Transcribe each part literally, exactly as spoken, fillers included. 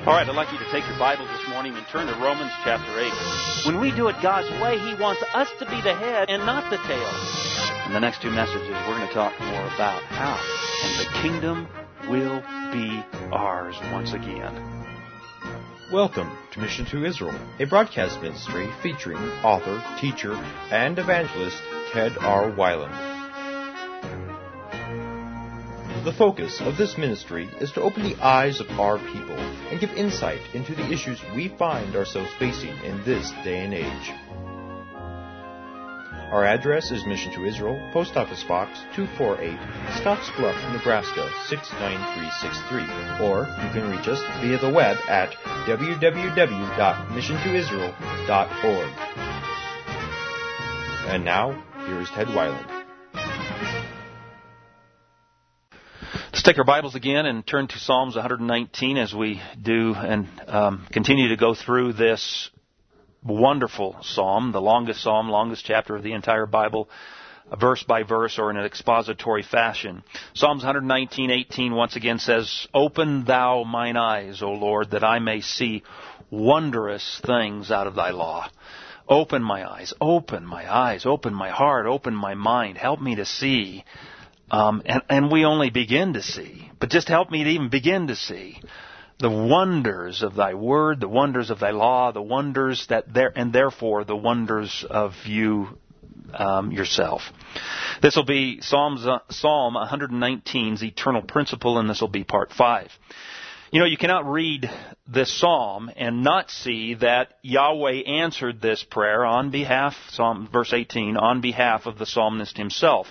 All right, I'd like you to take your Bibles this morning and turn to Romans chapter eight. When we do it God's way, He wants us to be the head and not the tail. In the next two messages, we're going to talk more about how, and the kingdom will be ours once again. Welcome to Mission to Israel, a broadcast ministry featuring author, teacher, and evangelist Ted R. Weiland. The focus of this ministry is to open the eyes of our people and give insight into the issues we find ourselves facing in this day and age. Our address is Mission to Israel, Post Office Box two forty-eight, Scottsbluff, Nebraska six nine three six three, or you can reach us via the web at w w w dot mission to israel dot org. And now, here is Ted Weiland. Let's take our Bibles again and turn to Psalms one nineteen as we do and um, continue to go through this wonderful psalm, the longest psalm, longest chapter of the entire Bible, verse by verse or in an expository fashion. Psalms one nineteen, eighteen once again says, "Open thou mine eyes, O Lord, that I may see wondrous things out of thy law." Open my eyes, open my eyes, open my heart, open my mind. Help me to see. Um, and, and we only begin to see, but just help me to even begin to see the wonders of thy word, the wonders of thy law, the wonders that there, and therefore the wonders of you um, yourself. This will be Psalms, uh, Psalm one nineteen's eternal principle, and this will be part five. You know, you cannot read this psalm and not see that Yahweh answered this prayer on behalf, Psalm verse eighteen, on behalf of the psalmist himself.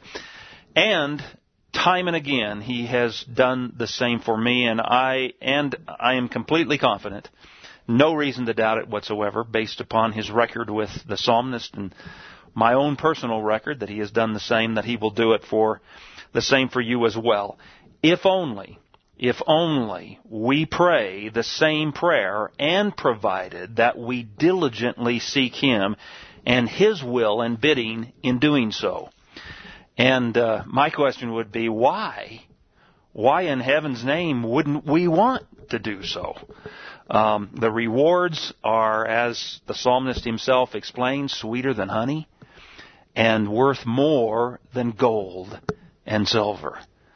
And time and again, He has done the same for me, and I and I am completely confident, no reason to doubt it whatsoever, based upon His record with the psalmist and my own personal record, that He has done the same, that He will do it for the same for you as well. If only, if only we pray the same prayer, and provided that we diligently seek Him and His will and bidding in doing so. And uh, my question would be, why? Why in heaven's name wouldn't we want to do so? Um, the rewards are, as the psalmist himself explains, sweeter than honey and worth more than gold and silver.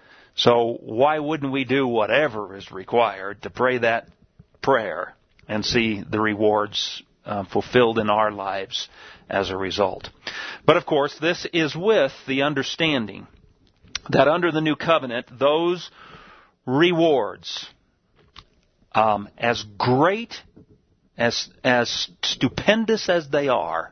So why wouldn't we do whatever is required to pray that prayer and see the rewards uh, fulfilled in our lives as a result? But of course, this is with the understanding that under the new covenant, those rewards, um, as great, as as stupendous as they are,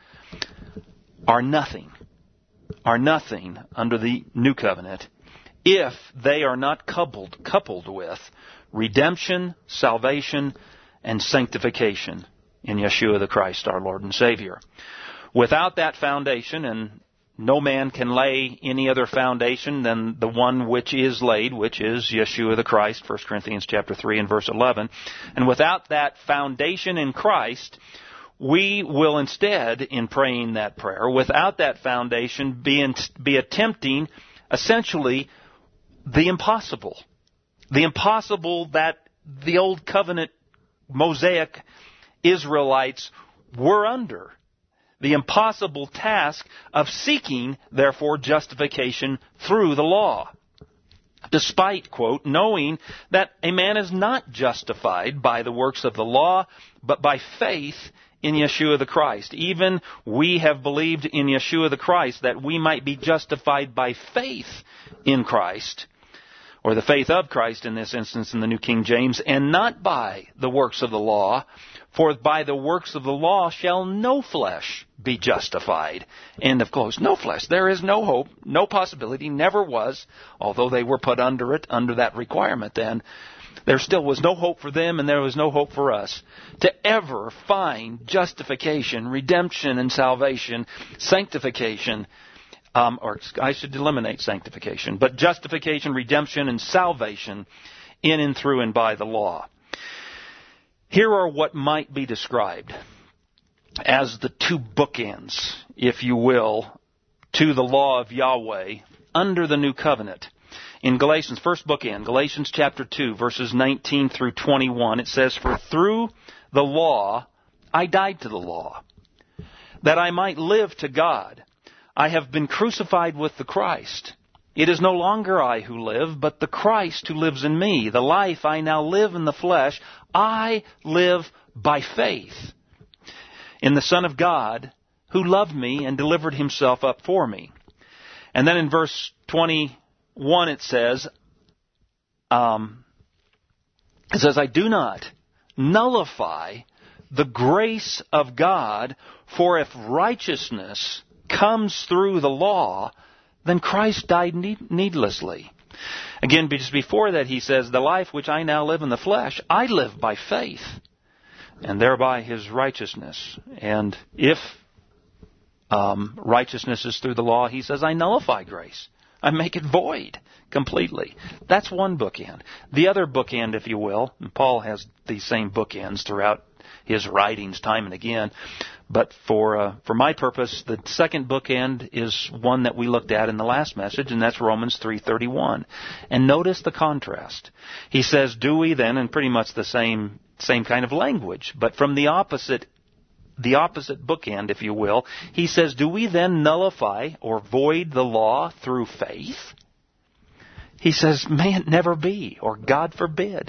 are nothing, are nothing under the new covenant if they are not coupled coupled with redemption, salvation, and sanctification in Yeshua the Christ, our Lord and Savior. Without that foundation, and no man can lay any other foundation than the one which is laid, which is Yeshua the Christ, First Corinthians chapter three and verse eleven. And without that foundation in Christ, we will instead, in praying that prayer, without that foundation, be, in, be attempting essentially the impossible. The impossible that the Old Covenant Mosaic Israelites were under. The impossible task of seeking, therefore, justification through the law. Despite, quote, knowing that a man is not justified by the works of the law, but by faith in Yeshua the Christ. Even we have believed in Yeshua the Christ that we might be justified by faith in Christ, or the faith of Christ in this instance in the New King James, and not by the works of the law. For by the works of the law shall no flesh be justified. End of quote. No flesh. There is no hope, no possibility, never was, although they were put under it, under that requirement then. There still was no hope for them, and there was no hope for us to ever find justification, redemption, and salvation, sanctification, um, or I should eliminate sanctification, but justification, redemption, and salvation in and through and by the law. Here are what might be described as the two bookends, if you will, to the law of Yahweh under the new covenant. In Galatians, first bookend, Galatians chapter two, verses nineteen through twenty-one, it says, "For through the law I died to the law, that I might live to God. I have been crucified with the Christ. It is no longer I who live, but the Christ who lives in me. The life I now live in the flesh, I live by faith in the Son of God, who loved me and delivered himself up for me." And then in verse twenty-one it says, um, it says, "I do not nullify the grace of God, for if righteousness comes through the law, then Christ died need- needlessly." Again, just before that he says, "The life which I now live in the flesh, I live by faith, and thereby his righteousness." And if um, righteousness is through the law, he says, I nullify grace. I make it void completely. That's one bookend. The other bookend, if you will, and Paul has these same bookends throughout his writings time and again, but for uh, for my purpose, the second bookend is one that we looked at in the last message, and that's Romans three thirty-one. And notice the contrast. He says, "Do we then," and pretty much the same same kind of language, but from the opposite the opposite bookend, if you will. He says, "Do we then nullify or void the law through faith?" He says, "May it never be," or God forbid.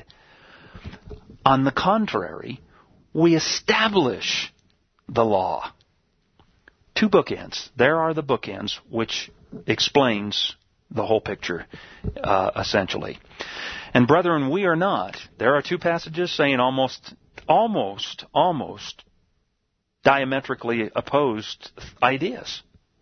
On the contrary, we establish the law. Two bookends. There are the bookends, which explains the whole picture, uh, essentially. And brethren, we are not. There are two passages saying almost, almost, almost diametrically opposed ideas.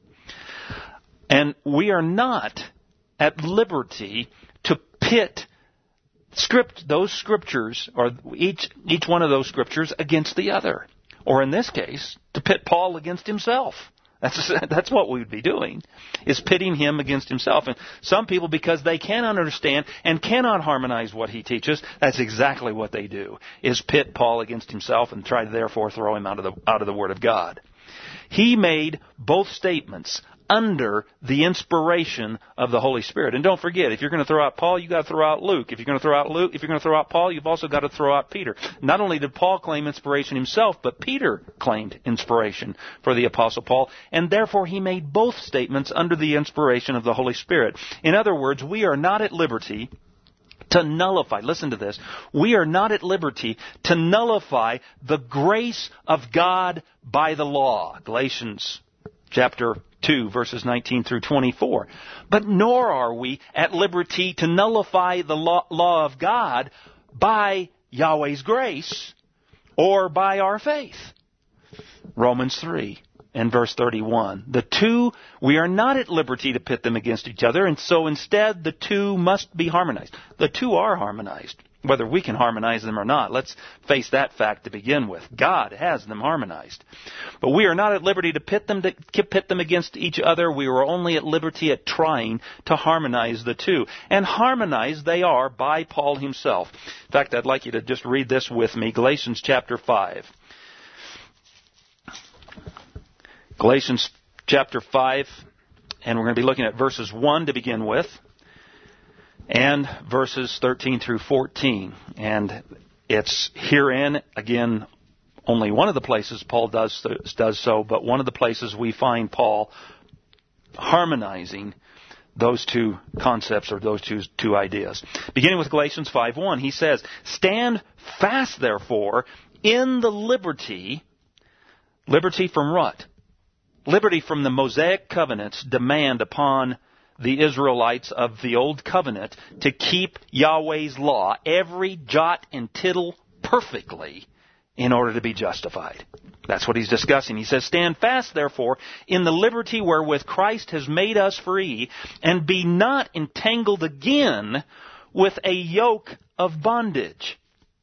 And we are not at liberty to pit script those scriptures, or each each one of those scriptures, against the other. Or in this case, to pit Paul against himself. That's that's what we would be doing, is pitting him against himself. And some people, because they cannot understand and cannot harmonize what he teaches, that's exactly what they do, is pit Paul against himself and try to therefore throw him out of the out of the Word of God. He made both statements under the inspiration of the Holy Spirit. And don't forget, if you're going to throw out Paul, you've got to throw out Luke. If you're going to throw out Luke, if you're going to throw out Paul, you've also got to throw out Peter. Not only did Paul claim inspiration himself, but Peter claimed inspiration for the Apostle Paul, and therefore he made both statements under the inspiration of the Holy Spirit. In other words, we are not at liberty to nullify, listen to this, we are not at liberty to nullify the grace of God by the law. Galatians chapter two, verses nineteen through twenty-four. But nor are we at liberty to nullify the law, law of God by Yahweh's grace or by our faith. Romans three and verse thirty-one. The two, we are not at liberty to pit them against each other, and so instead the two must be harmonized. The two are harmonized. Whether we can harmonize them or not, let's face that fact to begin with. God has them harmonized. But we are not at liberty to pit them to pit them against each other. We are only at liberty at trying to harmonize the two. And harmonized they are by Paul himself. In fact, I'd like you to just read this with me. Galatians chapter five. Galatians chapter five, and we're going to be looking at verses one to begin with, and verses thirteen through fourteen. And it's herein, again, only one of the places Paul does does so, but one of the places we find Paul harmonizing those two concepts, or those two, two ideas. Beginning with Galatians five one, he says, "Stand fast, therefore, in the liberty," liberty from what? Liberty from the Mosaic covenants demand upon the Israelites of the Old Covenant to keep Yahweh's law, every jot and tittle, perfectly in order to be justified. That's what he's discussing. He says, "Stand fast, therefore, in the liberty wherewith Christ has made us free, and be not entangled again with a yoke of bondage."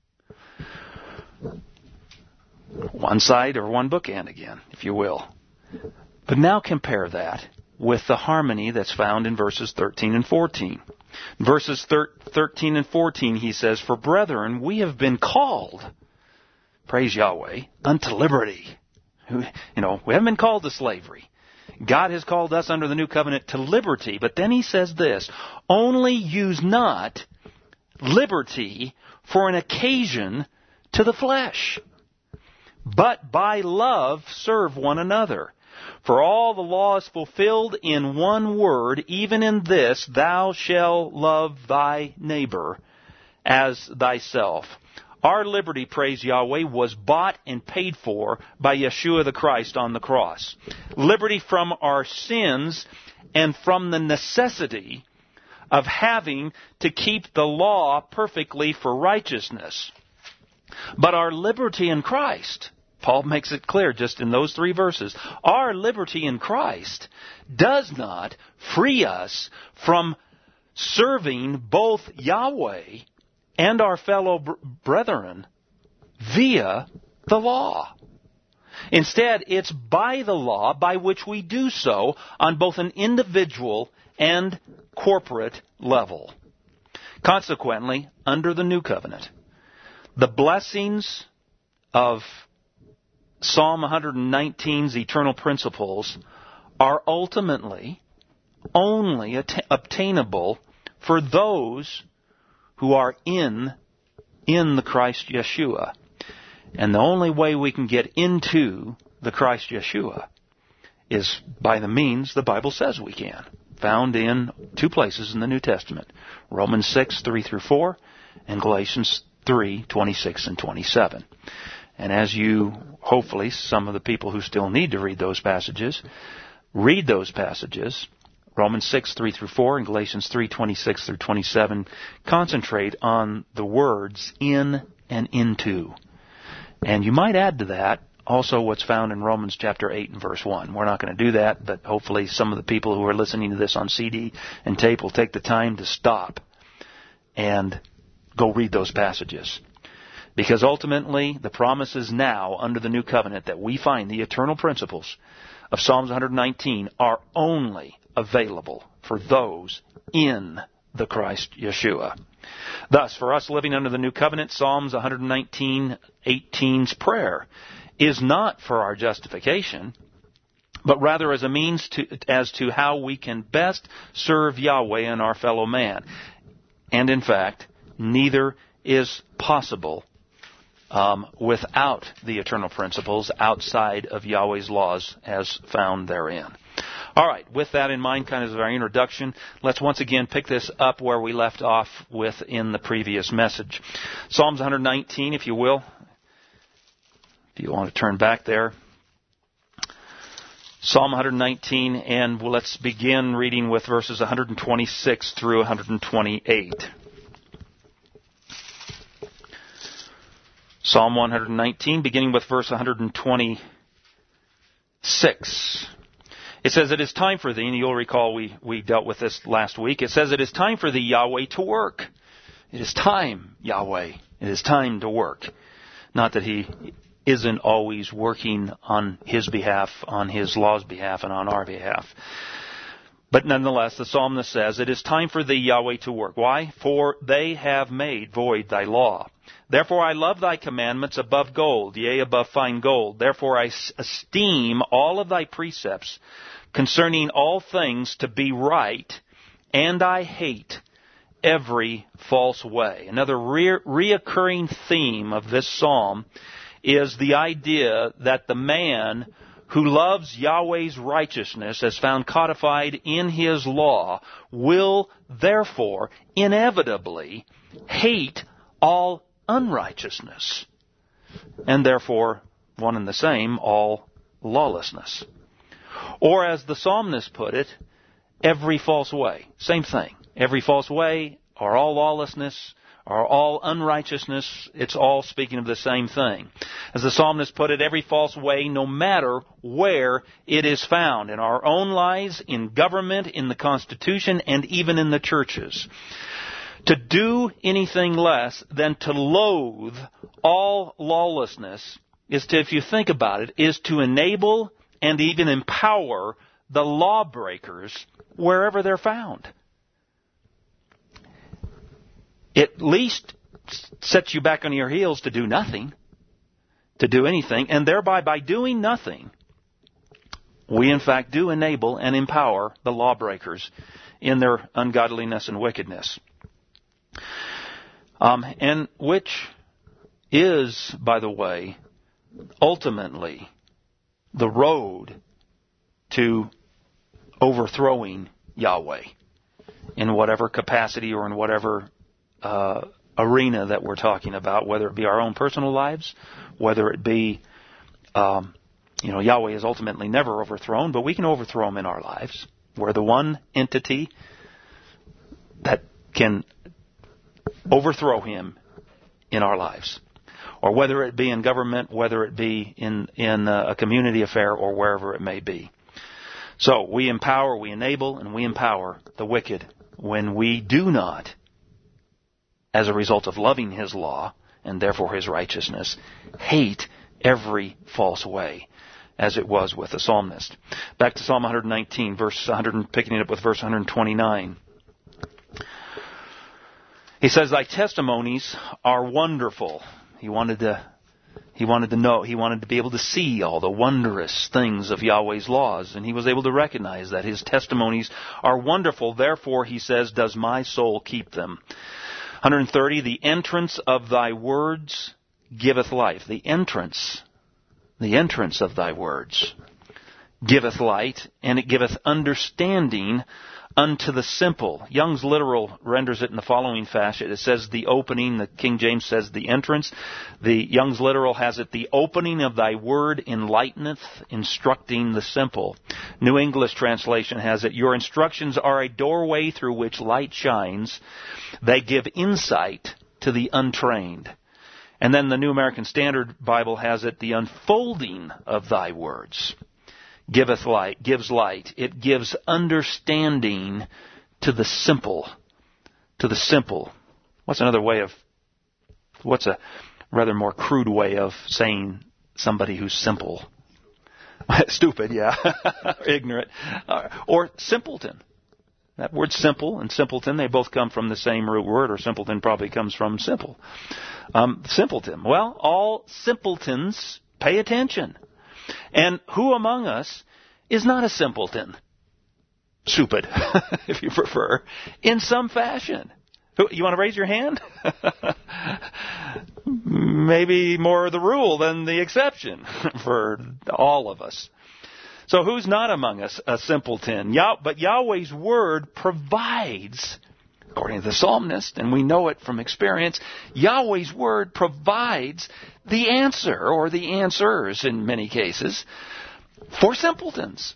One side or one bookend again, if you will. But now compare that with the harmony that's found in verses thirteen and fourteen. Verses thirteen and fourteen, he says, "For brethren, we have been called," praise Yahweh, "unto liberty." You know, we haven't been called to slavery. God has called us under the new covenant to liberty. But then he says this, only use not liberty for an occasion to the flesh, but by love serve one another. For all the law is fulfilled in one word, even in this, thou shalt love thy neighbor as thyself. Our liberty, praise Yahweh, was bought and paid for by Yeshua the Christ on the cross. Liberty from our sins and from the necessity of having to keep the law perfectly for righteousness. But our liberty in Christ, Paul makes it clear just in those three verses, our liberty in Christ does not free us from serving both Yahweh and our fellow br- brethren via the law. Instead, it's by the law by which we do so on both an individual and corporate level. Consequently, under the new covenant, the blessings of Psalm one nineteen's eternal principles are ultimately only att- obtainable for those who are in, in the Christ Yeshua. And the only way we can get into the Christ Yeshua is by the means the Bible says we can, found in two places in the New Testament, Romans six, three through four, and Galatians three, twenty-six and twenty-seven. And as you, hopefully, some of the people who still need to read those passages, read those passages, Romans six, three through four, and Galatians three, twenty-six through twenty-seven, concentrate on the words in and into. And you might add to that also what's found in Romans chapter eight and verse one. We're not going to do that, but hopefully some of the people who are listening to this on C D and tape will take the time to stop and go read those passages. Because ultimately, the promise is now under the new covenant that we find the eternal principles of Psalms one nineteen are only available for those in the Christ Yeshua. Thus, for us living under the new covenant, Psalms one nineteen, eighteen's prayer is not for our justification, but rather as a means to, as to how we can best serve Yahweh and our fellow man. And in fact, neither is possible um, without the eternal principles outside of Yahweh's laws as found therein. All right, with that in mind, kind of as our introduction, let's once again pick this up where we left off with in the previous message. Psalms one nineteen, if you will, if you want to turn back there. Psalm one nineteen, and let's begin reading with verses one twenty-six through one twenty-eight. Psalm one nineteen, beginning with verse one twenty-six. It says, it is time for thee, and you'll recall we, we dealt with this last week. It says, it is time for thee, Yahweh, to work. It is time, Yahweh. It is time to work. Not that he isn't always working on his behalf, on his law's behalf, and on our behalf. But nonetheless, the psalmist says, it is time for thee, Yahweh, to work. Why? For they have made void thy law. Therefore I love thy commandments above gold, yea, above fine gold. Therefore I esteem all of thy precepts concerning all things to be right, and I hate every false way. Another re- reoccurring theme of this psalm is the idea that the man who loves Yahweh's righteousness as found codified in his law will therefore inevitably hate all unrighteousness, and therefore, one and the same, all lawlessness. Or as the psalmist put it, every false way. Same thing. Every false way, or all lawlessness, or all unrighteousness, it's all speaking of the same thing. As the psalmist put it, every false way, no matter where it is found, in our own lives, in government, in the Constitution, and even in the churches. To do anything less than to loathe all lawlessness is to, if you think about it, is to enable and even empower the lawbreakers wherever they're found. It at least sets you back on your heels to do nothing, to do anything, and thereby by doing nothing, we in fact do enable and empower the lawbreakers in their ungodliness and wickedness. Um, and which is, by the way, ultimately the road to overthrowing Yahweh in whatever capacity or in whatever uh, arena that we're talking about, whether it be our own personal lives, whether it be, um, you know, Yahweh is ultimately never overthrown, but we can overthrow him in our lives. We're the one entity that can overthrow him in our lives. Or whether it be in government, whether it be in, in a community affair, or wherever it may be. So we empower, we enable, and we empower the wicked when we do not, as a result of loving his law, and therefore his righteousness, hate every false way, as it was with the psalmist. Back to Psalm one nineteen, verse one hundred, picking it up with verse one twenty-nine. He says, "Thy testimonies are wonderful." He wanted to, he wanted to know, he wanted to be able to see all the wondrous things of Yahweh's laws, and he was able to recognize that his testimonies are wonderful. Therefore, he says, does my soul keep them. one thirty, the entrance of thy words giveth life. The entrance, the entrance of thy words giveth light, and it giveth understanding unto the simple. Young's literal renders it in the following fashion. It says the opening. The King James says the entrance. The Young's literal has it, the opening of thy word enlighteneth, instructing the simple. New English translation has it, your instructions are a doorway through which light shines. They give insight to the untrained. And then the New American Standard Bible has it, the unfolding of thy words giveth light, gives light. It gives understanding to the simple. To the simple. What's another way of, what's a rather more crude way of saying somebody who's simple? Stupid, yeah. Ignorant. Or simpleton. That word simple and simpleton, they both come from the same root word, or simpleton probably comes from simple. Um, simpleton. Well, all simpletons pay attention. And who among us is not a simpleton? Stupid, if you prefer, in some fashion. Who, you want to raise your hand? Maybe more the rule than the exception for all of us. So who's not among us a simpleton? Yah- but Yahweh's word provides, according to the psalmist, and we know it from experience, Yahweh's word provides the answer, or the answers in many cases, for simpletons.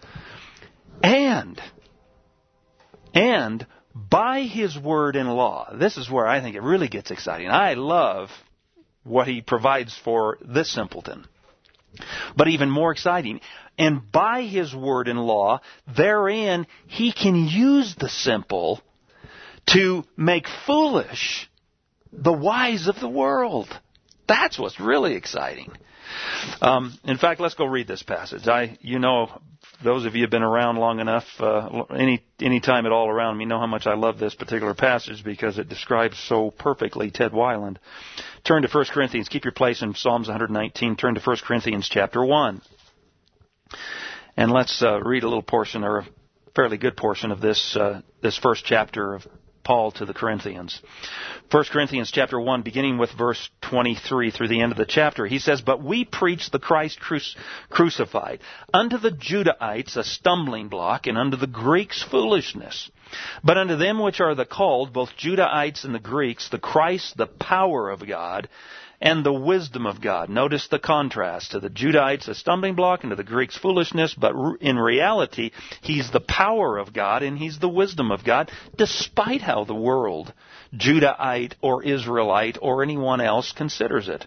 And, and by his word and law, this is where I think it really gets exciting. I love what he provides for this simpleton. But even more exciting, and by his word and law, therein he can use the simple to make foolish the wise of the world. That's what's really exciting. Um, in fact, let's go read this passage. I, you know, those of you who have been around long enough, uh, any any time at all around me, know how much I love this particular passage because it describes so perfectly Ted Weiland. Turn to First Corinthians. Keep your place in Psalms one nineteen. Turn to First Corinthians chapter one. And let's uh, read a little portion, or a fairly good portion of this uh, this first chapter of Paul to the Corinthians. First Corinthians chapter one, beginning with verse twenty-three through the end of the chapter. He says, "But we preach the Christ cru- crucified, unto the Judahites a stumbling block, and unto the Greeks foolishness. But unto them which are the called, both Judahites and the Greeks, the Christ, the power of God, and the wisdom of God." Notice the contrast. To the Judahites, a stumbling block, and to the Greeks, foolishness. But in reality, he's the power of God, and he's the wisdom of God, despite how the world, Judahite or Israelite or anyone else, considers it.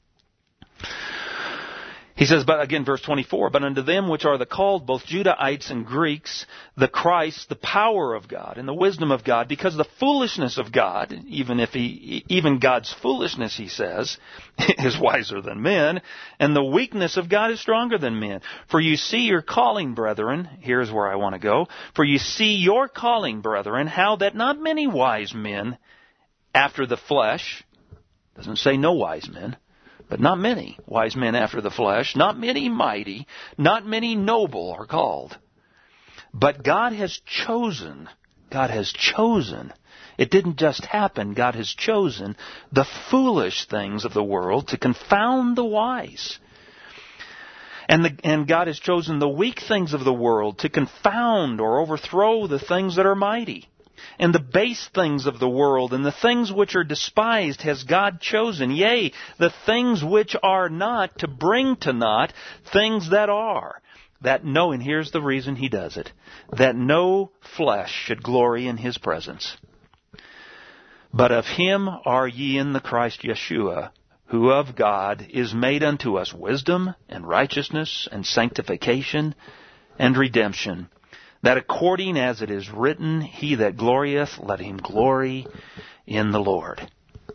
He says, but again, verse twenty-four, "But unto them which are the called, both Judahites and Greeks, the Christ, the power of God, and the wisdom of God, because the foolishness of God, even if he, even God's foolishness, he says, is wiser than men, and the weakness of God is stronger than men. For you see your calling, brethren," here's where I want to go, "for you see your calling, brethren, how that not many wise men after the flesh," doesn't say no wise men, but not many wise men after the flesh, not many mighty, not many noble are called. But God has chosen, God has chosen, it didn't just happen, God has chosen the foolish things of the world to confound the wise. And, the, and God has chosen the weak things of the world to confound or overthrow the things that are mighty. And the base things of the world and the things which are despised has God chosen. Yea, the things which are not to bring to naught things that are. That no, and here's the reason He does it, that no flesh should glory in His presence. But of Him are ye in the Christ Yeshua, who of God is made unto us wisdom and righteousness and sanctification and redemption, that according as it is written, He that glorieth, let him glory in the Lord.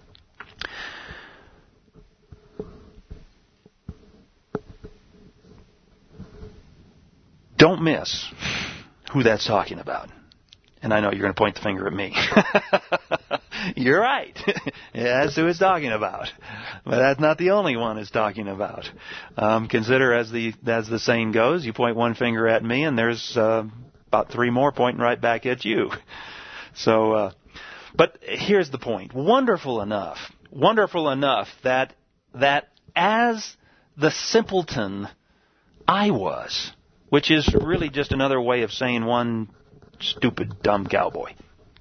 Don't miss who that's talking about. And I know you're going to point the finger at me. You're right. That's who it's talking about. But that's not the only one it's talking about. Um, consider, as the as the saying goes, you point one finger at me, and there's uh, about three more pointing right back at you. So, uh, but here's the point. Wonderful enough, wonderful enough that that as the simpleton I was, which is really just another way of saying one stupid, dumb cowboy.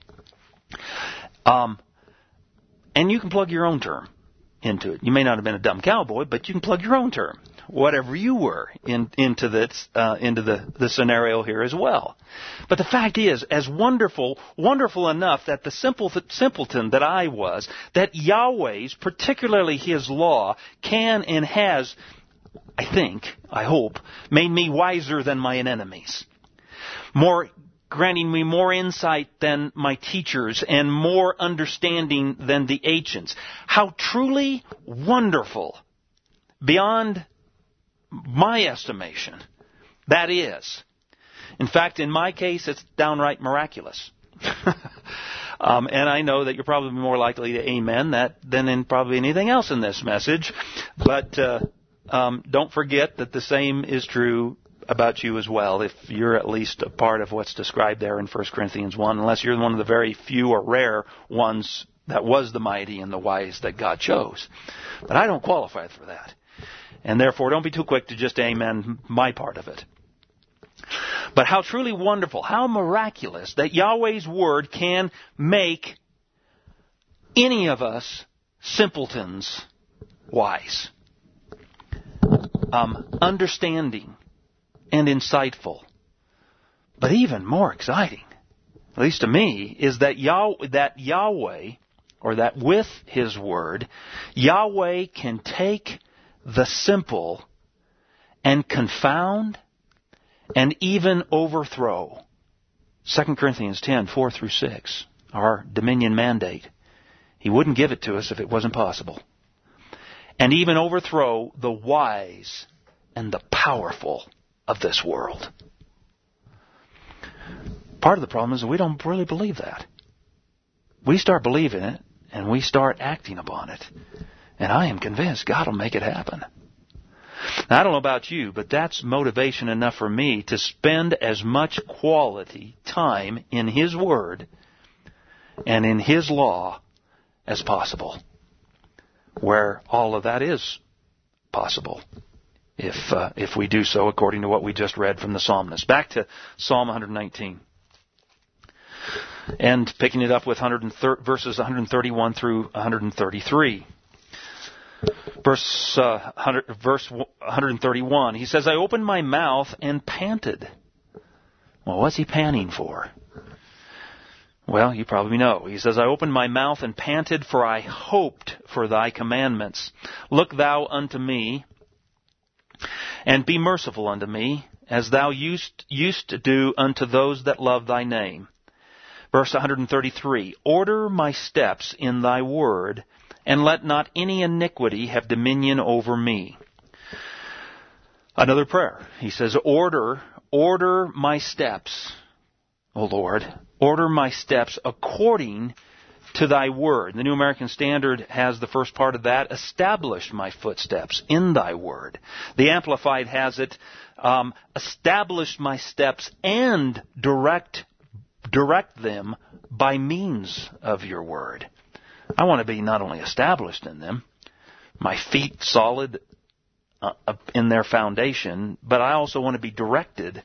Um, and you can plug your own term into it. You may not have been a dumb cowboy, but you can plug your own term, whatever you were, in, into this, uh, into the, the scenario here as well. But the fact is, as wonderful, wonderful enough that the simple, simpleton that I was, that Yahweh's, particularly His law, can and has, I think, I hope, made me wiser than my enemies. More granting me more insight than my teachers and more understanding than the ancients. How truly wonderful, beyond my estimation, that is. In fact, in my case, it's downright miraculous. um, and I know that you're probably more likely to amen that than in probably anything else in this message. But uh, um, don't forget that the same is true about you as well, if you're at least a part of what's described there in First Corinthians one, unless you're one of the very few or rare ones that was the mighty and the wise that God chose. But I don't qualify for that. And therefore, don't be too quick to just amen my part of it. But how truly wonderful, how miraculous that Yahweh's Word can make any of us simpletons wise. Um, understanding and insightful. But even more exciting, at least to me, is that Yah- that Yahweh, or that with His Word, Yahweh can take the simple and confound and even overthrow. Second Corinthians ten, four through six, our dominion mandate. He wouldn't give it to us if it wasn't possible. And even overthrow the wise and the powerful of this world. Part of the problem is that we don't really believe that. We start believing it, and we start acting upon it. And I am convinced God will make it happen. Now, I don't know about you, but that's motivation enough for me to spend as much quality time in His Word and in His law as possible, where all of that is possible, if uh, if we do so according to what we just read from the psalmist. Back to Psalm one nineteen. And picking it up with one hundred thirty, verses one thirty-one through one thirty-three. Verse, uh, one hundred, verse one thirty-one, he says, I opened my mouth and panted. Well, what's he panting for? Well, you probably know. He says, I opened my mouth and panted, for I hoped for thy commandments. Look thou unto me, and be merciful unto me, as thou used, used to do unto those that love thy name. Verse one thirty-three, order my steps in thy word, and let not any iniquity have dominion over me. Another prayer. He says, order, order my steps, O Lord, order my steps according to thy word. The New American Standard has the first part of that, establish my footsteps in thy word. The Amplified has it, um, establish my steps and direct, direct them by means of your word. I want to be not only established in them, my feet solid uh, in their foundation, but I also want to be directed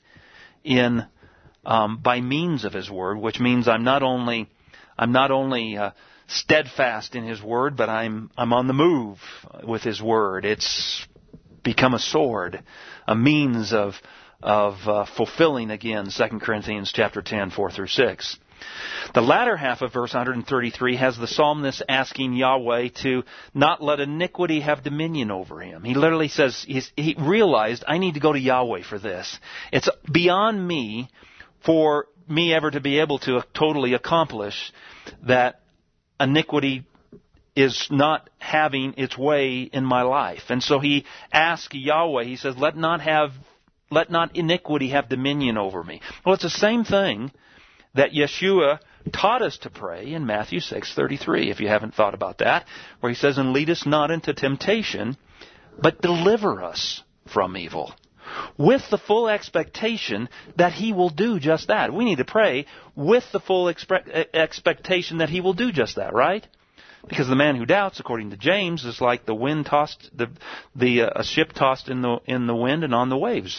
in um, by means of His Word, which means I'm not only I'm not only uh, steadfast in His Word, but I'm I'm on the move with His Word. It's become a sword, a means of of uh, fulfilling again Second Corinthians chapter ten, four through six. The latter half of verse one thirty-three has the psalmist asking Yahweh to not let iniquity have dominion over him. He literally says he's, he realized, I need to go to Yahweh for this. It's beyond me for me ever to be able to totally accomplish that iniquity is not having its way in my life. And so he asks Yahweh, he says, let not have, let not iniquity have dominion over me. Well, it's the same thing that Yeshua taught us to pray in Matthew six thirty-three, if you haven't thought about that, where He says, and lead us not into temptation, but deliver us from evil. With the full expectation that He will do just that. We need to pray with the full expe- expectation that He will do just that, right? Because the man who doubts, according to James, is like the wind tossed, the the uh, a ship tossed in the in the wind and on the waves,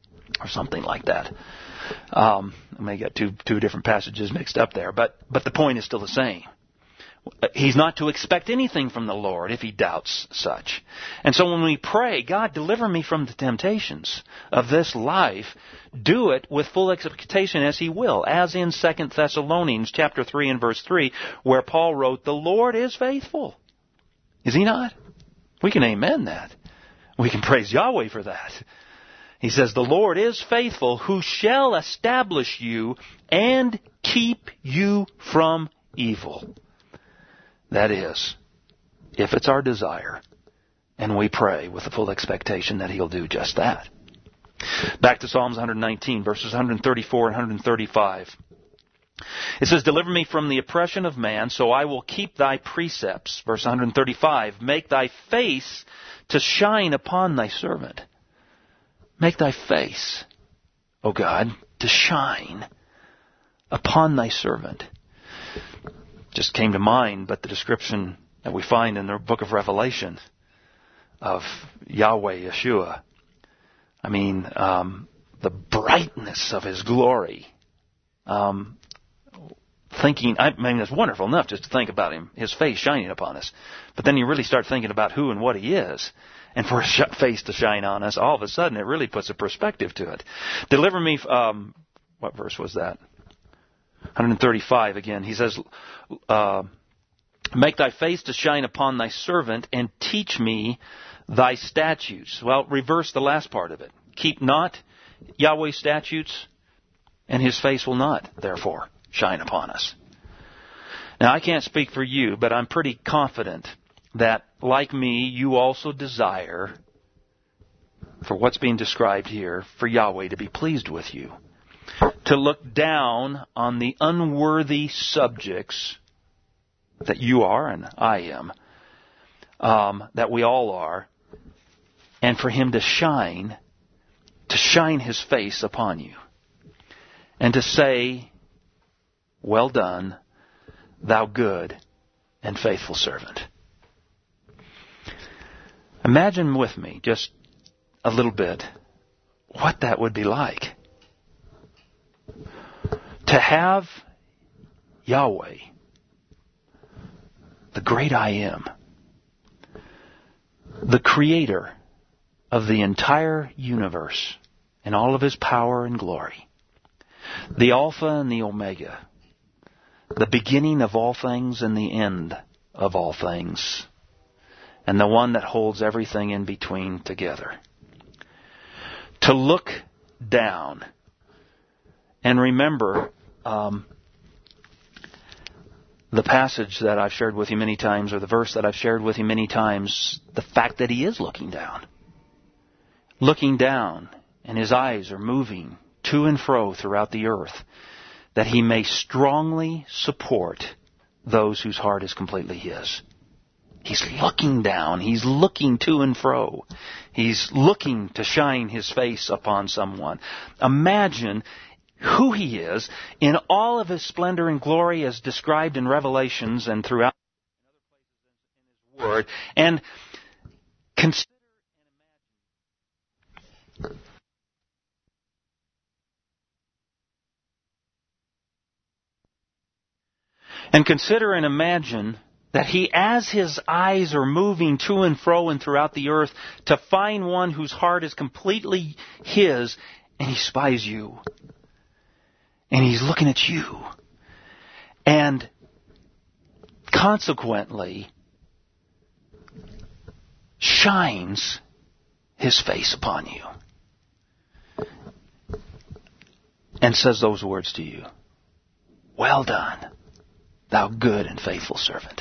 or something like that. Um, I may get two two different passages mixed up there, but but the point is still the same. He's not to expect anything from the Lord if he doubts such. And so when we pray, God, deliver me from the temptations of this life, do it with full expectation as He will, as in Second Thessalonians chapter three and verse three, where Paul wrote, the Lord is faithful. Is He not? We can amen that. We can praise Yahweh for that. He says, the Lord is faithful, who shall establish you and keep you from evil. That is, if it's our desire, and we pray with the full expectation that He'll do just that. Back to Psalms one nineteen, verses one thirty-four and one thirty-five. It says, deliver me from the oppression of man, so I will keep thy precepts. Verse one thirty-five, make thy face to shine upon thy servant. Make thy face, O God, to shine upon thy servant. Just came to mind, but the description that we find in the book of Revelation of Yahweh, Yeshua. I mean, um, the brightness of His glory. Um, thinking, I mean, it's wonderful enough just to think about Him, His face shining upon us. But then you really start thinking about who and what He is. And for His face to shine on us, all of a sudden it really puts a perspective to it. Deliver me, um, what verse was that? one thirty-five again. He says, uh, make thy face to shine upon thy servant and teach me thy statutes. Well, reverse the last part of it. Keep not Yahweh's statutes, and His face will not, therefore, shine upon us. Now, I can't speak for you, but I'm pretty confident that, like me, you also desire, for what's being described here, for Yahweh to be pleased with you. To look down on the unworthy subjects that you are and I am, um, that we all are, and for Him to shine, to shine His face upon you, and to say, well done, thou good and faithful servant. Imagine with me, just a little bit, what that would be like. To have Yahweh, the great I Am, the Creator of the entire universe in all of His power and glory, the Alpha and the Omega, the beginning of all things and the end of all things, and the one that holds everything in between together. To look down and remember um, the passage that I've shared with you many times, or the verse that I've shared with you many times, the fact that He is looking down. Looking down, and His eyes are moving to and fro throughout the earth, that He may strongly support those whose heart is completely His. He's looking down. He's looking to and fro. He's looking to shine His face upon someone. Imagine who He is in all of His splendor and glory as described in Revelations and throughout His Word. And consider and consider and imagine that He, as His eyes are moving to and fro and throughout the earth to find one whose heart is completely His, and He spies you. And He's looking at you. And consequently, shines His face upon you. And says those words to you. Well done, thou good and faithful servant.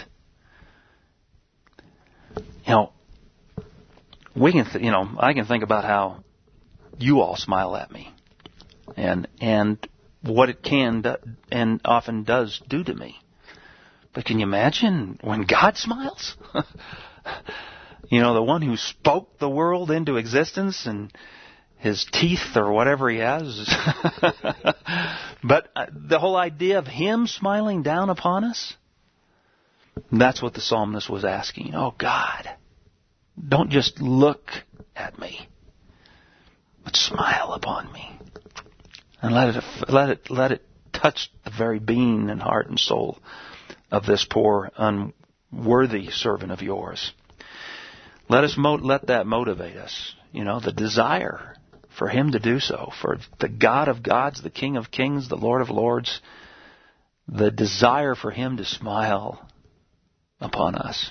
You know, we can, th- you know, I can think about how you all smile at me, and and what it can do, and often does do to me. But can you imagine when God smiles? You know, the one who spoke the world into existence and His teeth or whatever He has. But the whole idea of Him smiling down upon us, that's what the psalmist was asking. Oh God, don't just look at me, but smile upon me. And let it, let it, let it touch the very being and heart and soul of this poor, unworthy servant of yours. Let us, mo- let that motivate us. You know, the desire for Him to do so, for the God of gods, the King of kings, the Lord of lords, the desire for Him to smile upon us.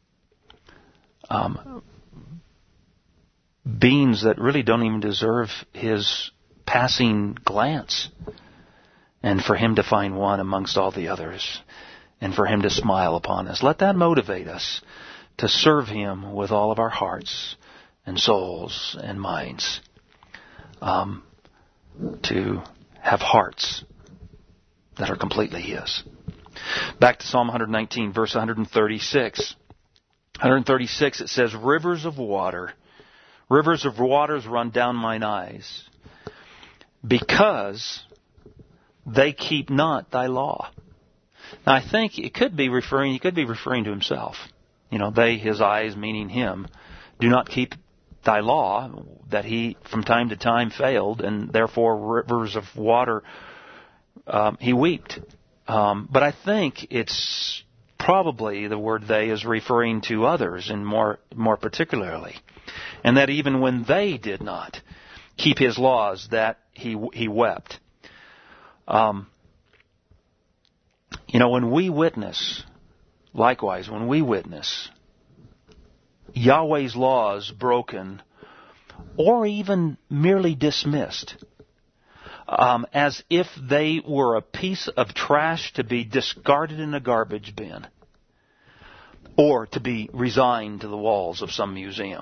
Um, beings that really don't even deserve His passing glance, and for Him to find one amongst all the others, and for Him to smile upon us. Let that motivate us to serve Him with all of our hearts and souls and minds, um, to have hearts that are completely His. Back to Psalm one nineteen, verse one thirty-six. one thirty-six, it says, rivers of water, rivers of waters run down mine eyes, because they keep not thy law. Now I think it could be referring, he could be referring to himself. You know, they, his eyes, meaning him, do not keep thy law, that he from time to time failed, and therefore rivers of water, um, he wept. Um, but I think it's probably the word they is referring to others, and more more particularly, and that even when they did not keep his laws, that he he wept. Um, you know, when we witness, likewise, when we witness Yahweh's laws broken, or even merely dismissed, Um, as if they were a piece of trash to be discarded in a garbage bin, or to be resigned to the walls of some museum.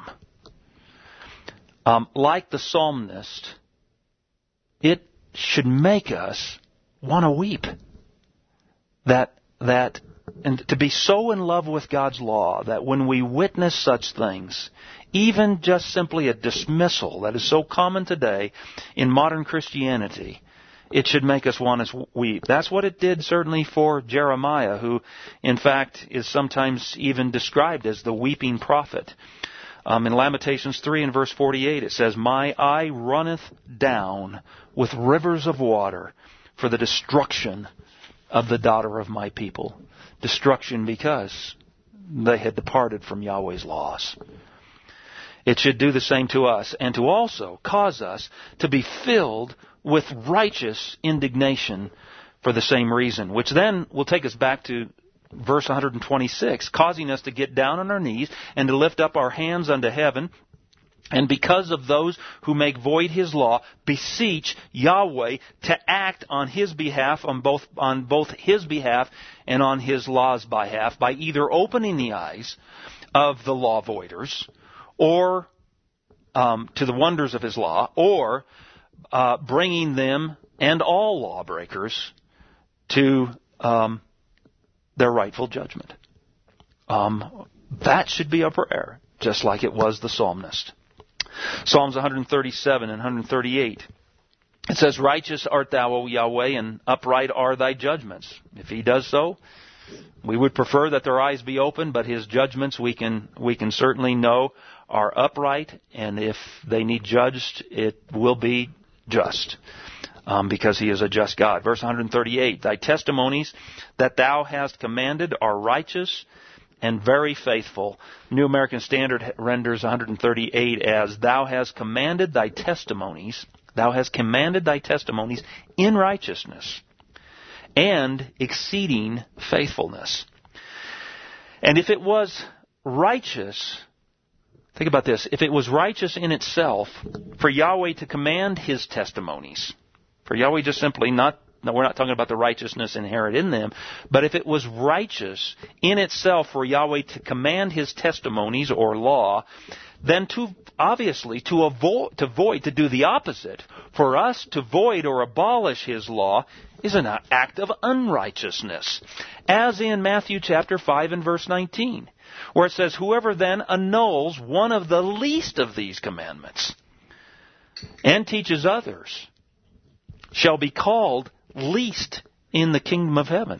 Um, like the psalmist, it should make us want to weep. That that and to be so in love with God's law that when we witness such things, even just simply a dismissal that is so common today in modern Christianity, it should make us want to weep. That's what it did certainly for Jeremiah, who in fact is sometimes even described as the weeping prophet. Um, in Lamentations three and verse forty-eight it says, my eye runneth down with rivers of water for the destruction of the daughter of my people. Destruction because they had departed from Yahweh's laws. It should do the same to us, and to also cause us to be filled with righteous indignation for the same reason, which then will take us back to verse one twenty-six, causing us to get down on our knees and to lift up our hands unto heaven, and because of those who make void His law, beseech Yahweh to act on His behalf, on both on both His behalf and on His law's behalf, by either opening the eyes of the law voiders, or um, to the wonders of His law, or uh, bringing them and all lawbreakers to um, their rightful judgment. Um, that should be a prayer, just like it was the psalmist. Psalms one thirty-seven and one thirty-eight. It says, "Righteous art thou, O Yahweh, and upright are thy judgments." If he does so, we would prefer that their eyes be open, but his judgments we can we can certainly know are upright, and if they need judged, it will be just, um, because he is a just God. Verse one thirty-eight, "Thy testimonies that thou hast commanded are righteous and very faithful." New American Standard renders one thirty-eight as, "Thou hast commanded thy testimonies, thou hast commanded thy testimonies in righteousness and exceeding faithfulness." And if it was righteous, think about this, if it was righteous in itself for Yahweh to command his testimonies, for Yahweh just simply not, no, we're not talking about the righteousness inherent in them, but if it was righteous in itself for Yahweh to command his testimonies or law, then to obviously to avoid to void to do the opposite, for us to void or abolish his law, is an act of unrighteousness, as in Matthew chapter five and verse nineteen, where it says, "Whoever then annuls one of the least of these commandments and teaches others shall be called least in the kingdom of heaven."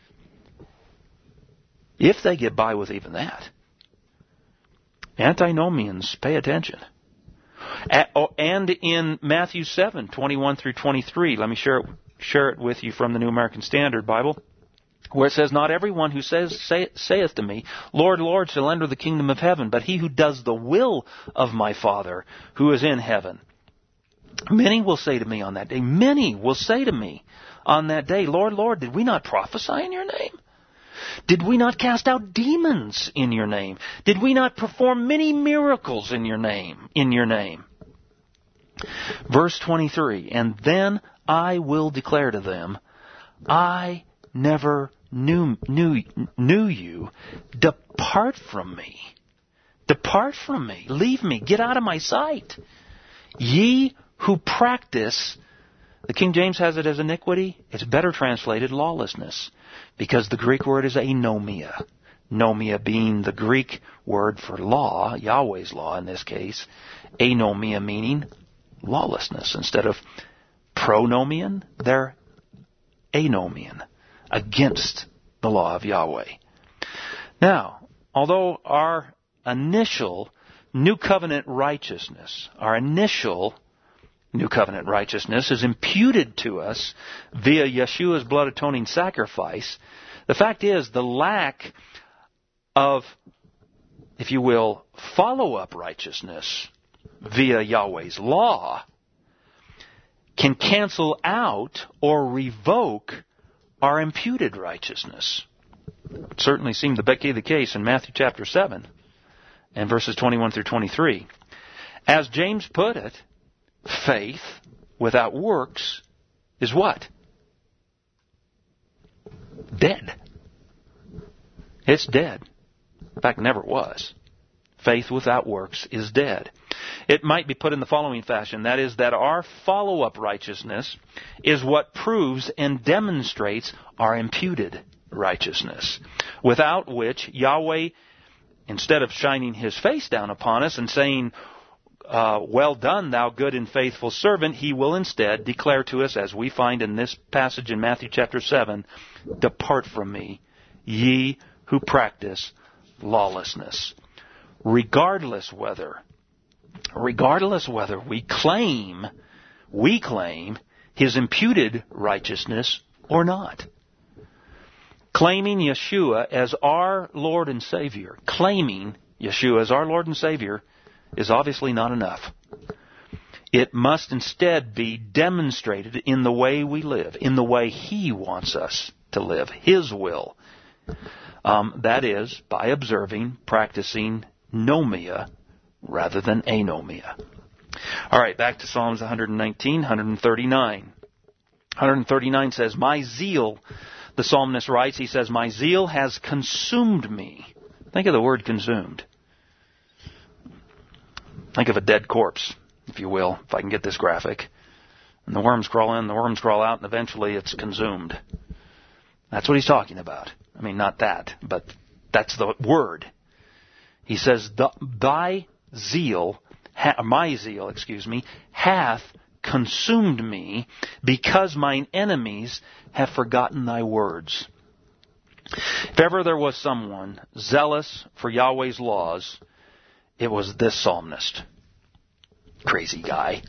If they get by with even that. Antinomians, pay attention. And in Matthew seven, twenty-one through twenty-three, let me share it, share it with you from the New American Standard Bible, where it says, "Not everyone who says, say, saith to me, Lord, Lord, shall enter the kingdom of heaven, but he who does the will of my Father who is in heaven. Many will say to me on that day, many will say to me on that day, Lord, Lord, did we not prophesy in your name? Did we not cast out demons in your name? Did we not perform many miracles in your name? In your name?" Verse twenty-three, "And then I will declare to them, I never knew knew knew you. Depart from me. Depart from me. Leave me. Get out of my sight. Ye who practice," the King James has it as iniquity. It's better translated lawlessness, because the Greek word is anomia. Nomia being the Greek word for law, Yahweh's law in this case. Anomia meaning lawlessness. Instead of pronomian, they're anomian, against the law of Yahweh. Now, although our initial New Covenant righteousness, our initial New Covenant righteousness is imputed to us via Yeshua's blood atoning sacrifice, the fact is the lack of, if you will, follow-up righteousness via Yahweh's law can cancel out or revoke our imputed righteousness. It certainly seemed to be the case in Matthew chapter seven and verses twenty-one through twenty-three. As James put it, faith without works is what? Dead. It's dead. In fact, never was. Faith without works is dead. It might be put in the following fashion. That is, that our follow-up righteousness is what proves and demonstrates our imputed righteousness, without which Yahweh, instead of shining his face down upon us and saying, uh, well done, thou good and faithful servant, he will instead declare to us, as we find in this passage in Matthew chapter seven, depart from me, ye who practice lawlessness. Regardless whether, regardless whether we claim, we claim his imputed righteousness or not. Claiming Yeshua as our Lord and Savior, claiming Yeshua as our Lord and Savior is obviously not enough. It must instead be demonstrated in the way we live, in the way He wants us to live, His will. Um, that is, by observing, practicing nomia rather than anomia. All right, back to Psalms one nineteen, one thirty-nine. one thirty-nine says, my zeal, the psalmist writes, he says, my zeal has consumed me. Think of the word consumed. Think of a dead corpse, if you will, if I can get this graphic. And the worms crawl in, the worms crawl out, and eventually it's consumed. That's what he's talking about. I mean, not that, but that's the word. He says, thy zeal, my zeal, excuse me, hath consumed me, because mine enemies have forgotten thy words. If ever there was someone zealous for Yahweh's laws, it was this psalmist. Crazy guy.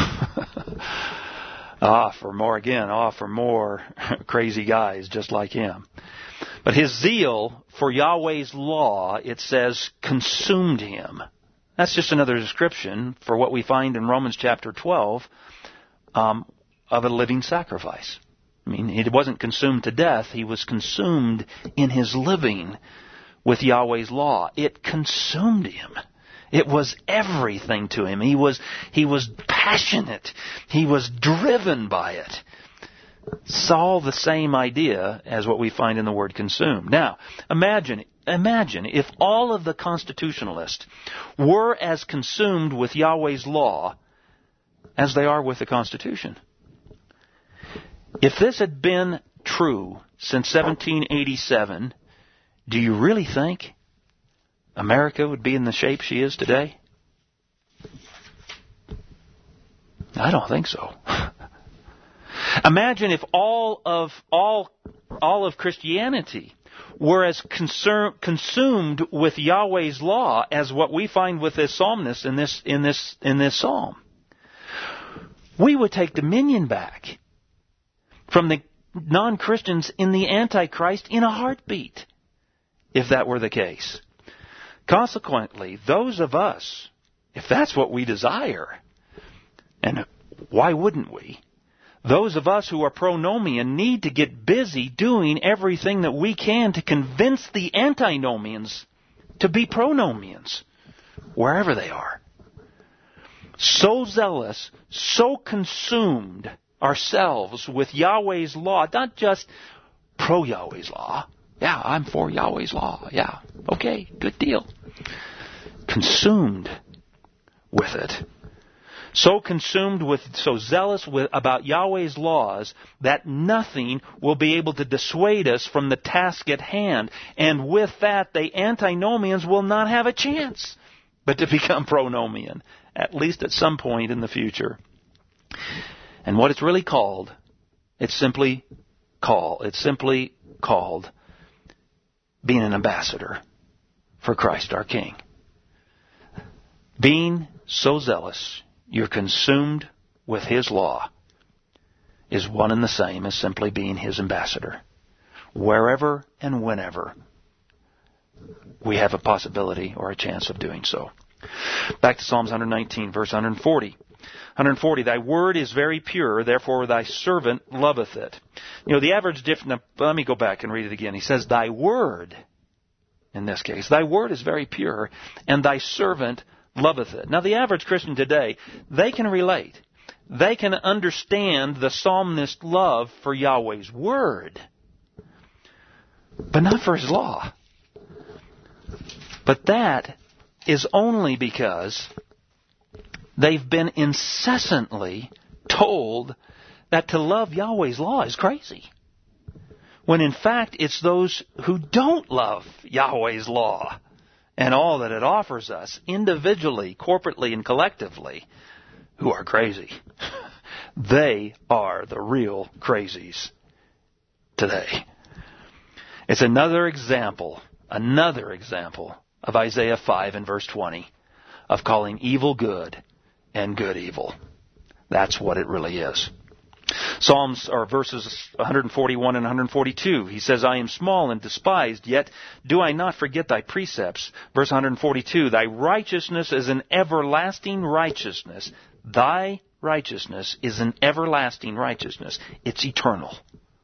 ah, for more again, ah, for more crazy guys just like him. But his zeal for Yahweh's law, it says, consumed him. That's just another description for what we find in Romans chapter twelve um, of a living sacrifice. I mean, he wasn't consumed to death. He was consumed in his living with Yahweh's law. It consumed him. It was everything to him. He was, he was passionate. He was driven by it. It's all the same idea as what we find in the word consumed. Now, imagine, imagine if all of the constitutionalists were as consumed with Yahweh's law as they are with the Constitution. If this had been true since seventeen eighty-seven, do you really think America would be in the shape she is today? I don't think so. Imagine if all of all all of Christianity were as concern, consumed with Yahweh's law as what we find with this psalmist in this in this in this psalm. We would take dominion back from the non-Christians in the Antichrist in a heartbeat, if that were the case. Consequently, those of us, if that's what we desire, and why wouldn't we? Those of us who are pronomian need to get busy doing everything that we can to convince the antinomians to be pronomians, wherever they are. So zealous, so consumed ourselves with Yahweh's law, not just pro-Yahweh's law. Yeah, I'm for Yahweh's law. Yeah, okay, good deal. Consumed with it. So consumed with, so zealous with, about Yahweh's laws that nothing will be able to dissuade us from the task at hand. And with that, the antinomians will not have a chance but to become pronomian, at least at some point in the future. And what it's really called, it's simply call, it's simply called being an ambassador for Christ our King. Being so zealous, you're consumed with His law, is one and the same as simply being His ambassador. Wherever and whenever we have a possibility or a chance of doing so. Back to Psalms one nineteen, verse one forty. one forty, thy word is very pure, therefore thy servant loveth it. You know, the average difference, let me go back and read it again. He says, thy word, in this case, thy word is very pure, and thy servant loveth it. Now, the average Christian today, they can relate. They can understand the psalmist's love for Yahweh's word, but not for His law. But that is only because they've been incessantly told that to love Yahweh's law is crazy. When in fact, it's those who don't love Yahweh's law and all that it offers us, individually, corporately, and collectively, who are crazy. They are the real crazies today. It's another example, another example of Isaiah five and verse twenty, of calling evil good and good evil. That's what it really is. Psalms, or verses one forty-one and one forty-two, he says, I am small and despised, yet do I not forget thy precepts. Verse one forty-two, thy righteousness is an everlasting righteousness. Thy righteousness is an everlasting righteousness. It's eternal.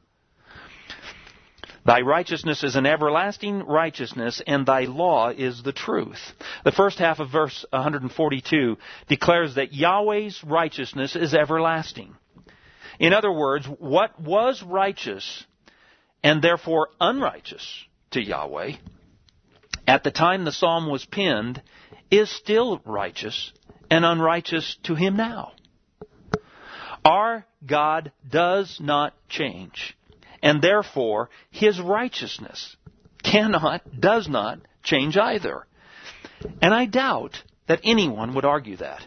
Thy righteousness is an everlasting righteousness, and thy law is the truth. The first half of verse one forty-two declares that Yahweh's righteousness is everlasting. In other words, what was righteous and therefore unrighteous to Yahweh at the time the psalm was penned is still righteous and unrighteous to Him now. Our God does not change. And therefore, His righteousness cannot, does not change either. And I doubt that anyone would argue that.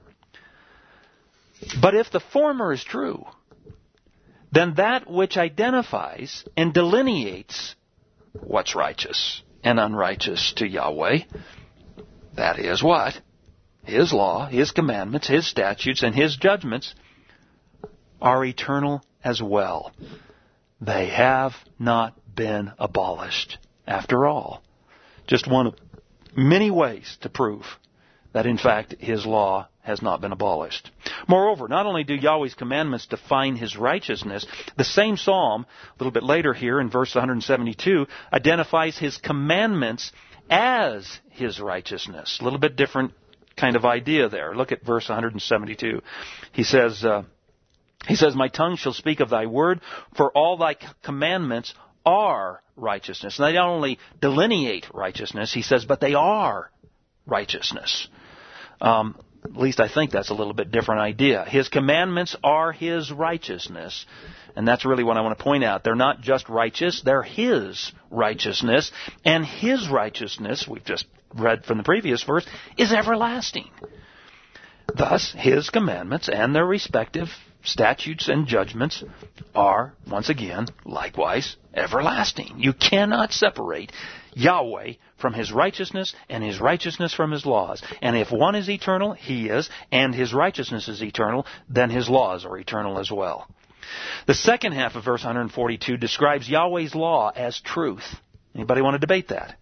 But if the former is true, then that which identifies and delineates what's righteous and unrighteous to Yahweh, that is what? His law, His commandments, His statutes, and His judgments are eternal as well. They have not been abolished after all. Just one of many ways to prove that in fact His law has not been abolished. Moreover, not only do Yahweh's commandments define His righteousness, the same psalm, a little bit later here in verse one seventy-two, identifies His commandments as His righteousness. A little bit different kind of idea there. Look at verse one seventy-two. He says, uh, He says, "My tongue shall speak of Thy word, for all Thy commandments are righteousness." And they don't only delineate righteousness, he says, but they are righteousness. Um, at least I think that's a little bit different idea. His commandments are His righteousness. And that's really what I want to point out. They're not just righteous, they're His righteousness. And His righteousness, we've just read from the previous verse, is everlasting. Thus, His commandments and their respective statutes and judgments are, once again, likewise, everlasting. You cannot separate Yahweh from His righteousness and His righteousness from His laws. And if one is eternal, He is, and His righteousness is eternal, then His laws are eternal as well. The second half of verse one forty-two describes Yahweh's law as truth. Anybody want to debate that?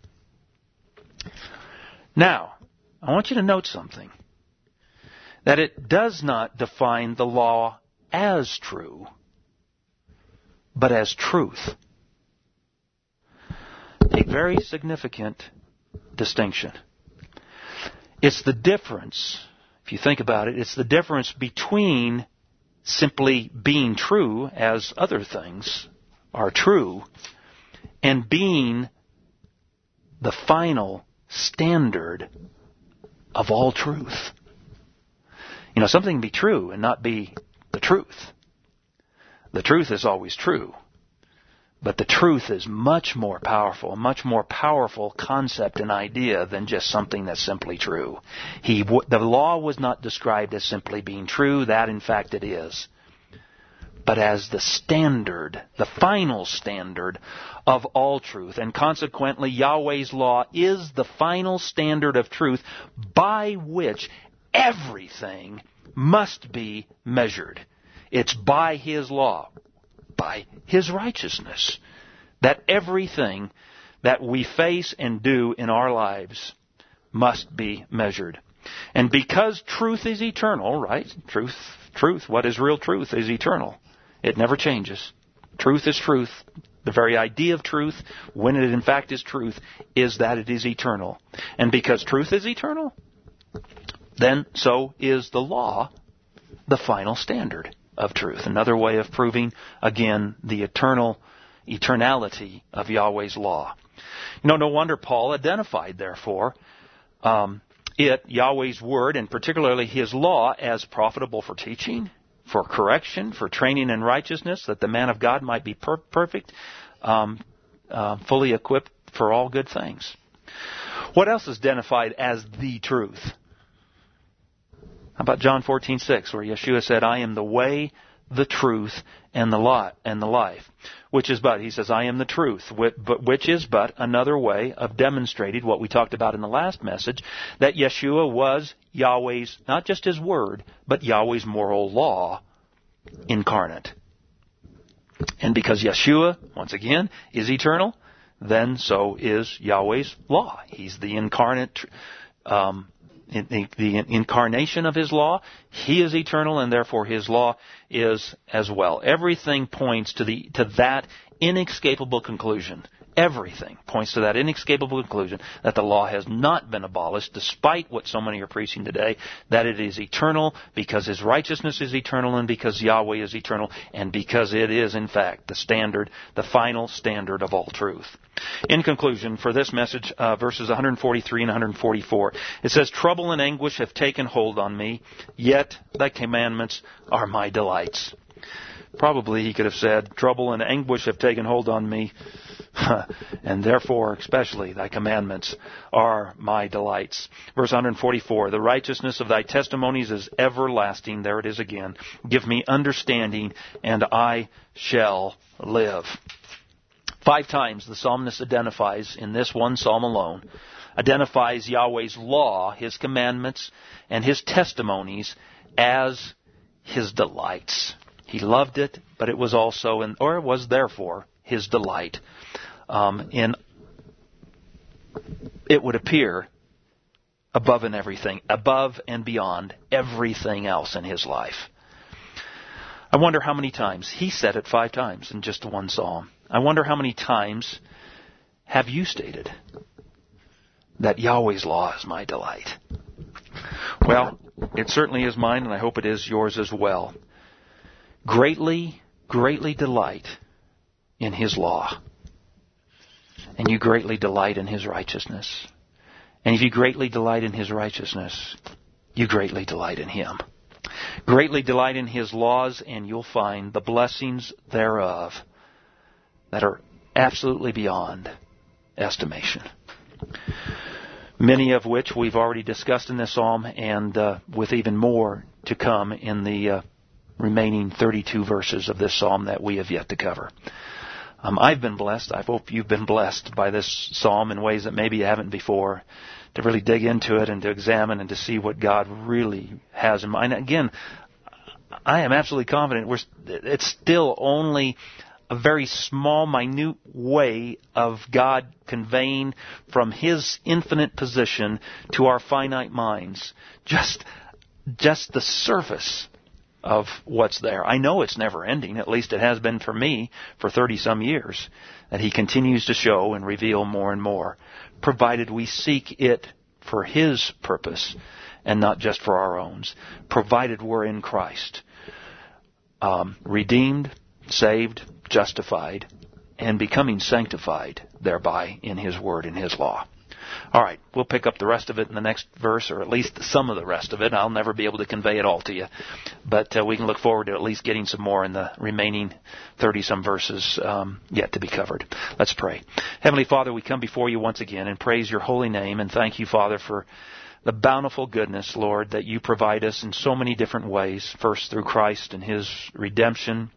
Now, I want you to note something. That it does not define the law as true, but as truth. A very significant distinction. It's the difference, if you think about it, it's the difference between simply being true, as other things are true, and being the final standard of all truth. You know, something can be true and not be the truth. The truth is always true. But the truth is much more powerful, a much more powerful concept and idea than just something that's simply true. He, the law was not described as simply being true. That, in fact, it is. But as the standard, the final standard of all truth. And consequently, Yahweh's law is the final standard of truth by which everything must be measured. It's by His law, by His righteousness, that everything that we face and do in our lives must be measured. And because truth is eternal, right? Truth, truth, what is real truth is eternal. It never changes. Truth is truth. The very idea of truth, when it in fact is truth, is that it is eternal. And because truth is eternal, then so is the law the final standard of truth. Another way of proving, again, the eternal eternality of Yahweh's law. You know, no wonder Paul identified, therefore, um, it, Yahweh's word, and particularly His law, as profitable for teaching, for correction, for training in righteousness, that the man of God might be per- perfect, um, uh, fully equipped for all good things. What else is identified as the truth? How about John fourteen six, where Yeshua said, "I am the way, the truth, and the lot and the life." Which is but, he says, "I am the truth," but which is but another way of demonstrating what we talked about in the last message, that Yeshua was Yahweh's, not just His word, but Yahweh's moral law incarnate. And because Yeshua, once again, is eternal, then so is Yahweh's law. He's the incarnate um The, the incarnation of His law. He is eternal, and therefore His law is as well. Everything points to the to that inescapable conclusion. Everything points to that inescapable conclusion that the law has not been abolished, despite what so many are preaching today, that it is eternal because His righteousness is eternal and because Yahweh is eternal and because it is, in fact, the standard, the final standard of all truth. In conclusion, for this message, uh, verses one forty-three and one forty-four, it says, "Trouble and anguish have taken hold on me, yet Thy commandments are my delights." Probably he could have said, "Trouble and anguish have taken hold on me, And therefore, especially, thy commandments are my delights. Verse one forty-four, the righteousness of thy testimonies is everlasting. There it is again. Give me understanding, and I shall live. Five times the psalmist identifies, in this one psalm alone, identifies Yahweh's law, His commandments, and His testimonies as His delights. He loved it, but it was also, in, or it was therefore, His delight. Um, in it would appear above and everything, above and beyond everything else in His life. I wonder how many times, He said it five times in just one psalm. I wonder how many times have you stated that Yahweh's law is my delight? Well, it certainly is mine, and I hope it is yours as well. Greatly, greatly delight in His law. And you greatly delight in His righteousness. And if you greatly delight in His righteousness, you greatly delight in Him. Greatly delight in His laws, and you'll find the blessings thereof that are absolutely beyond estimation. Many of which we've already discussed in this psalm, and uh, with even more to come in the uh, remaining thirty-two verses of this psalm that we have yet to cover. Um, I've been blessed. I hope you've been blessed by this psalm in ways that maybe you haven't before, to really dig into it and to examine and to see what God really has in mind. Again, I am absolutely confident we're, it's still only a very small, minute way of God conveying from His infinite position to our finite minds. Just, just the surface of what's there. I know it's never ending, at least it has been for me for thirty-some years, that He continues to show and reveal more and more, provided we seek it for His purpose and not just for our own, provided we're in Christ, um, redeemed, saved, justified, and becoming sanctified thereby in His Word and His law. All right, we'll pick up the rest of it in the next verse, or at least some of the rest of it. I'll never be able to convey it all to you, but uh, we can look forward to at least getting some more in the remaining thirty-some verses um, yet to be covered. Let's pray. Heavenly Father, we come before you once again and praise your holy name, and thank you, Father, for the bountiful goodness, Lord, that you provide us in so many different ways, first through Christ and His redemption,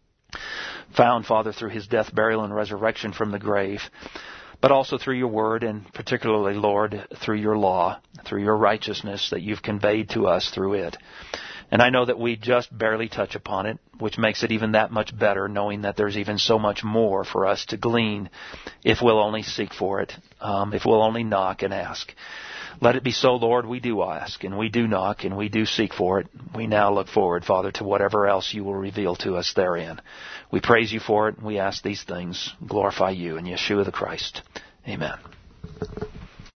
found, Father, through His death, burial, and resurrection from the grave, but also through your word, and particularly, Lord, through your law, through your righteousness that you've conveyed to us through it. And I know that we just barely touch upon it, which makes it even that much better, knowing that there's even so much more for us to glean if we'll only seek for it, um, if we'll only knock and ask. Let it be so, Lord. We do ask, and we do knock, and we do seek for it. We now look forward, Father, to whatever else you will reveal to us therein. We praise you for it, and we ask these things. Glorify you in Yeshua the Christ. Amen.